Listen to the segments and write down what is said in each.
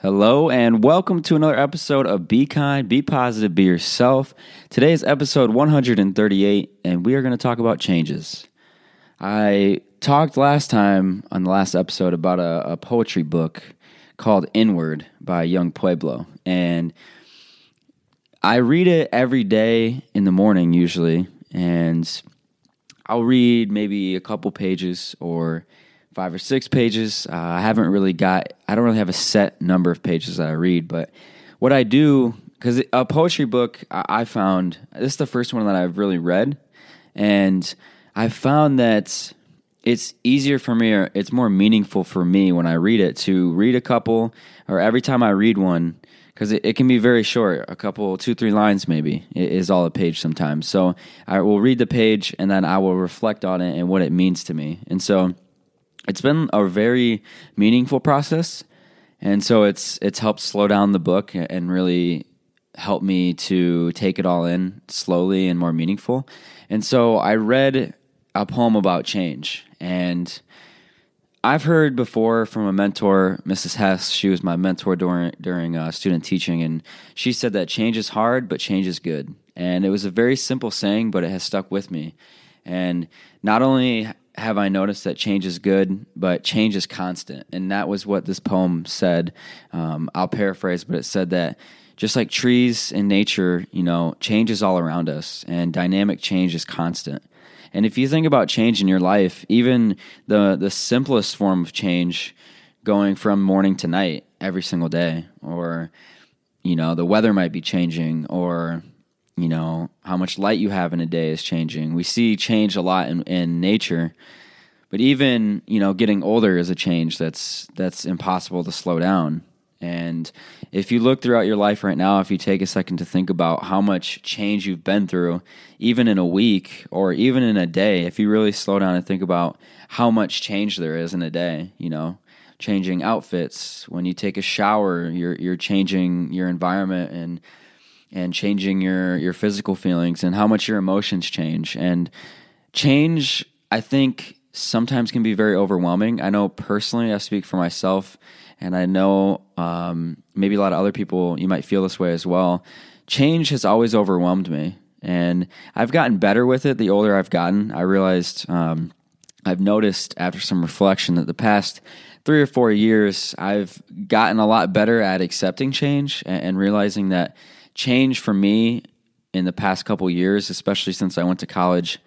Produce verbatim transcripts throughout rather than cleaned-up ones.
Hello and welcome to another episode of Be Kind, Be Positive, Be Yourself. Today is episode one hundred thirty-eight, and we are going to talk about changes. I talked last time on the last episode about a, a poetry book called Inward by Young Pueblo, and I read it every day in the morning usually, and I'll read maybe a couple pages or five or six pages. Uh, I haven't really got, I don't really have a set number of pages that I read, but what I do, because a poetry book I, I found, this is the first one that I've really read, and I found that it's easier for me, or it's more meaningful for me when I read it to read a couple, or every time I read one, because it, it can be very short, a couple, two, three lines maybe, is all a page sometimes. So I will read the page, and then I will reflect on it and what it means to me. And so it's been a very meaningful process, and so it's it's helped slow down the book and really help me to take it all in slowly and more meaningful. And so I read a poem about change, and I've heard before from a mentor, Missus Hess. She was my mentor during during uh, student teaching, and she said that change is hard, but change is good. And it was a very simple saying, but it has stuck with me. And not only have I noticed that change is good, but change is constant. And that was what this poem said. Um, I'll paraphrase, but it said that just like trees in nature, you know, change is all around us, and dynamic change is constant. And if you think about change in your life, even the the simplest form of change, going from morning to night every single day, or, you know, the weather might be changing, or, you know, how much light you have in a day is changing. We see change a lot in, in nature, but even, you know, getting older is a change that's that's impossible to slow down. And if you look throughout your life right now, if you take a second to think about how much change you've been through, even in a week or even in a day, if you really slow down and think about how much change there is in a day, you know, changing outfits, when you take a shower, you're you're changing your environment and and changing your, your physical feelings, and how much your emotions change. And change, I think, sometimes can be very overwhelming. I know personally, I speak for myself, and I know um, maybe a lot of other people, you might feel this way as well. Change has always overwhelmed me, and I've gotten better with it the older I've gotten. I realized, um, I've noticed after some reflection that the past three or four years, I've gotten a lot better at accepting change and, and realizing that change for me in the past couple years, especially since I went to college,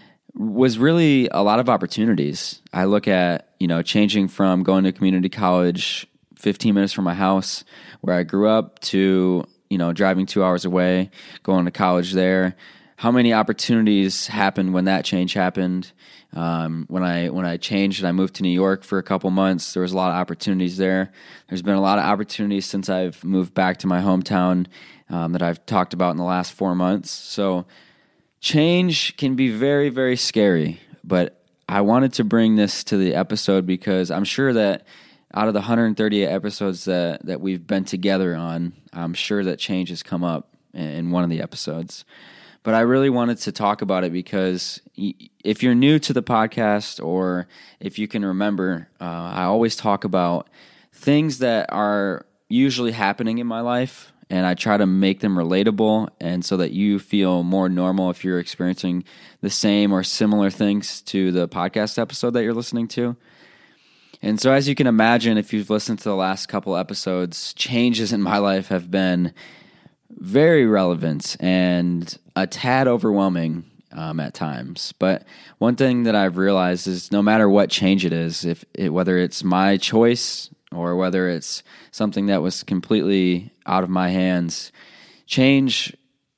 was really a lot of opportunities. I look at, you know, changing from going to community college fifteen minutes from my house where I grew up to, you know, driving two hours away, going to college there. How many opportunities happened when that change happened? Um, when I when I changed and I moved to New York for a couple months, there was a lot of opportunities there. There's been a lot of opportunities since I've moved back to my hometown um, that I've talked about in the last four months. So change can be very, very scary, but I wanted to bring this to the episode because I'm sure that out of the one hundred thirty-eight episodes that, that we've been together on, I'm sure that change has come up in one of the episodes. But I really wanted to talk about it because if you're new to the podcast, or if you can remember, uh, I always talk about things that are usually happening in my life, and I try to make them relatable, and so that you feel more normal if you're experiencing the same or similar things to the podcast episode that you're listening to. And so as you can imagine, if you've listened to the last couple episodes, changes in my life have been very relevant and a tad overwhelming um, at times. But one thing that I've realized is no matter what change it is, if it, whether it's my choice or whether it's something that was completely out of my hands, change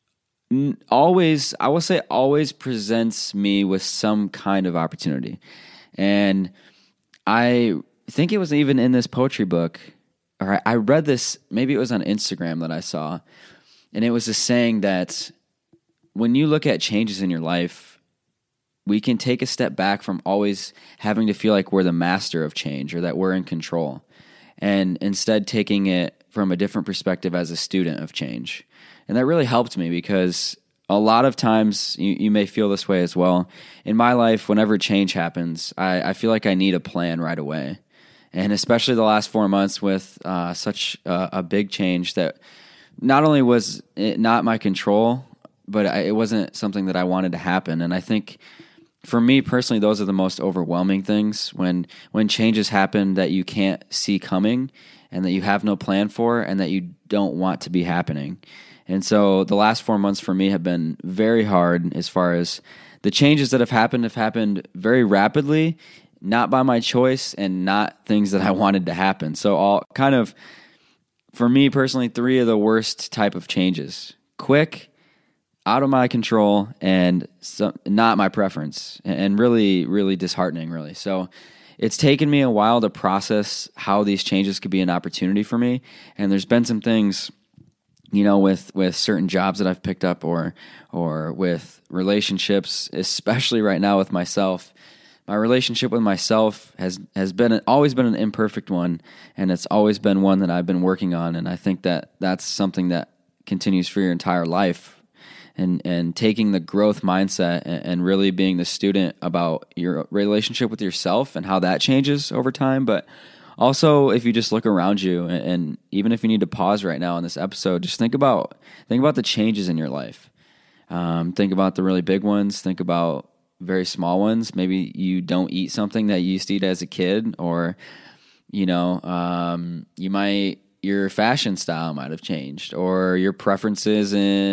always, I will say always presents me with some kind of opportunity. And I think it was even in this poetry book, or I read this, maybe it was on Instagram that I saw, and it was a saying that when you look at changes in your life, we can take a step back from always having to feel like we're the master of change or that we're in control, and instead taking it from a different perspective as a student of change. And that really helped me because a lot of times, you, you may feel this way as well. In my life, whenever change happens, I, I feel like I need a plan right away. And especially the last four months with uh, such a, a big change that not only was it not my control, but I, it wasn't something that I wanted to happen. And I think for me personally, those are the most overwhelming things when when changes happen that you can't see coming and that you have no plan for and that you don't want to be happening. And so the last four months for me have been very hard as far as the changes that have happened have happened very rapidly, not by my choice and not things that I wanted to happen. So all kind of, for me personally, three of the worst type of changes: quick, out of my control, and so, not my preference, and really, really disheartening, really. So it's taken me a while to process how these changes could be an opportunity for me. And there's been some things, you know, with, with certain jobs that I've picked up or or with relationships, especially right now with myself. My relationship with myself has, has been always been an imperfect one, and it's always been one that I've been working on. And I think that that's something that continues for your entire life. And and taking the growth mindset and, and really being the student about your relationship with yourself and how that changes over time. But also, if you just look around you, and, and even if you need to pause right now in this episode, just think about think about the changes in your life. Um, think about the really big ones. Think about very small ones. Maybe you don't eat something that you used to eat as a kid, or you know, um, you might your fashion style might have changed, or your preferences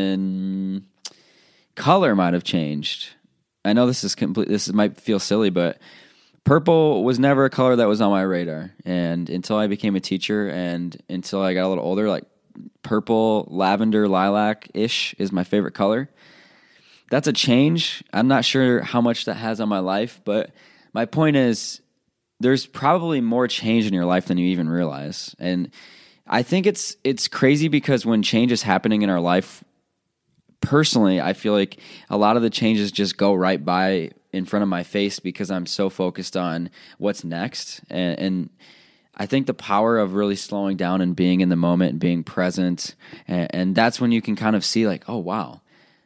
in color might have changed. I know this is complete. This might feel silly, but purple was never a color that was on my radar. And until I became a teacher, and until I got a little older, like purple, lavender, lilac-ish is my favorite color. That's a change. I'm not sure how much that has on my life, but my point is, there's probably more change in your life than you even realize. And I think it's it's crazy because when change is happening in our life, personally, I feel like a lot of the changes just go right by in front of my face because I'm so focused on what's next. And, and I think the power of really slowing down and being in the moment and being present, and, and that's when you can kind of see like, oh, wow.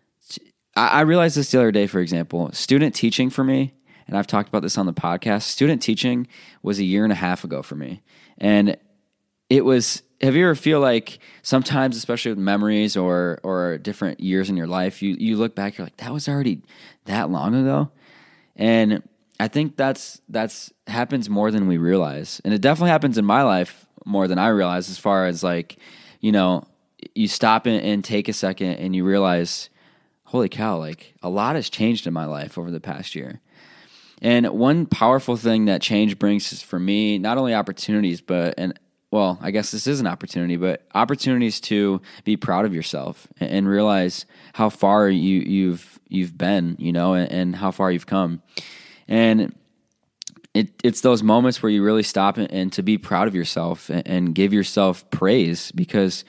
I, I realized this the other day, for example, student teaching for me, and I've talked about this on the podcast, student teaching was a year and a half ago for me. And it was... Have you ever feel like sometimes, especially with memories or or different years in your life, you, you look back, you're like, that was already that long ago? And I think that's that's happens more than we realize. And it definitely happens in my life more than I realize, as far as like, you know, you stop and, and take a second and you realize, holy cow, like a lot has changed in my life over the past year. And one powerful thing that change brings is, for me, not only opportunities, but and well, I guess this is an opportunity, but opportunities to be proud of yourself and, and realize how far you, you've you've been, you know, and, and how far you've come. And it, it's those moments where you really stop and, and to be proud of yourself and, and give yourself praise, because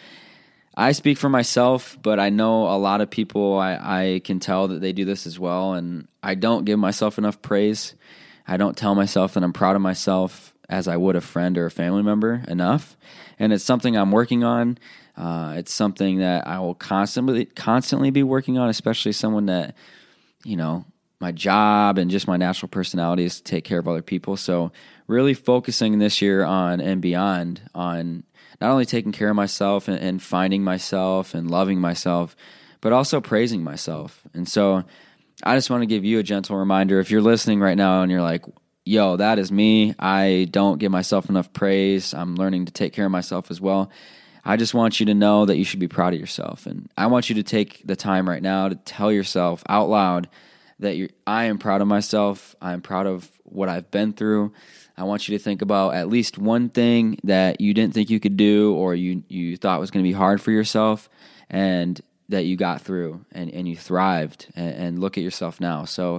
I speak for myself, but I know a lot of people, I, I can tell that they do this as well, and I don't give myself enough praise. I don't tell myself that I'm proud of myself as I would a friend or a family member enough. And it's something I'm working on. Uh, it's something that I will constantly constantly be working on, especially someone that, you know, my job and just my natural personality is to take care of other people. So really focusing this year on and beyond on not only taking care of myself and, and finding myself and loving myself, but also praising myself. And so I just want to give you a gentle reminder. If you're listening right now and you're like, yo, that is me. I don't give myself enough praise. I'm learning to take care of myself as well. I just want you to know that you should be proud of yourself. And I want you to take the time right now to tell yourself out loud that you're, I am proud of myself. I'm proud of what I've been through. I want you to think about at least one thing that you didn't think you could do, or you, you thought was going to be hard for yourself, and that you got through and, and you thrived, and, and look at yourself now. So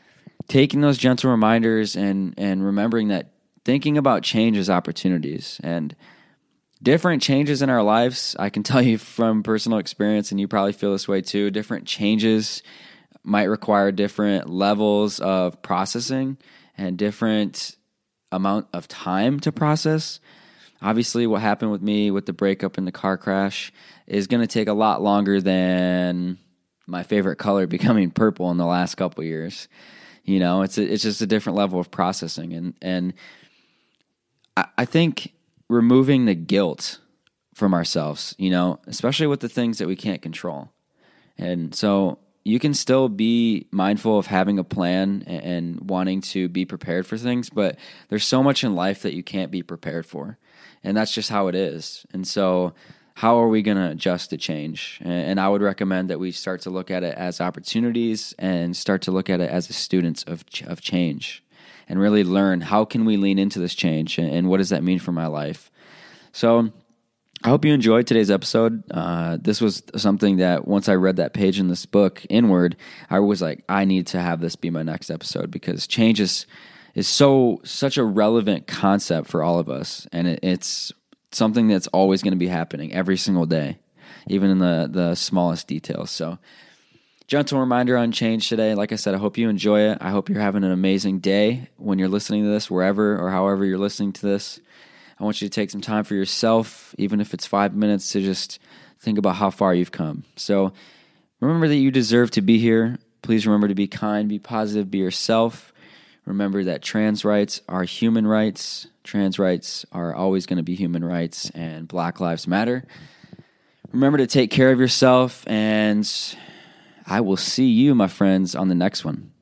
taking those gentle reminders and, and remembering that thinking about change is opportunities, and different changes in our lives. I can tell you from personal experience, and you probably feel this way too, different changes might require different levels of processing and different amount of time to process. Obviously, what happened with me with the breakup and the car crash is going to take a lot longer than my favorite color becoming purple in the last couple years. You know, it's a, it's just a different level of processing, and and I, I think removing the guilt from ourselves, you know, especially with the things that we can't control. And so you can still be mindful of having a plan and, and wanting to be prepared for things, but there's so much in life that you can't be prepared for. And that's just how it is. And so how are we going to adjust to change? And, and I would recommend that we start to look at it as opportunities and start to look at it as a students of of change and really learn how can we lean into this change and, and what does that mean for my life. So I hope you enjoyed today's episode. Uh, this was something that once I read that page in this book, Inward, I was like, I need to have this be my next episode because change is, is so such a relevant concept for all of us. And it, it's something that's always going to be happening every single day, even in the, the smallest details. So gentle reminder on change today. Like I said, I hope you enjoy it. I hope you're having an amazing day when you're listening to this, wherever or however you're listening to this. I want you to take some time for yourself, even if it's five minutes, to just think about how far you've come. So remember that you deserve to be here. Please remember to be kind, be positive, be yourself. Remember that trans rights are human rights. Trans rights are always going to be human rights, and Black Lives Matter. Remember to take care of yourself, and I will see you, my friends, on the next one.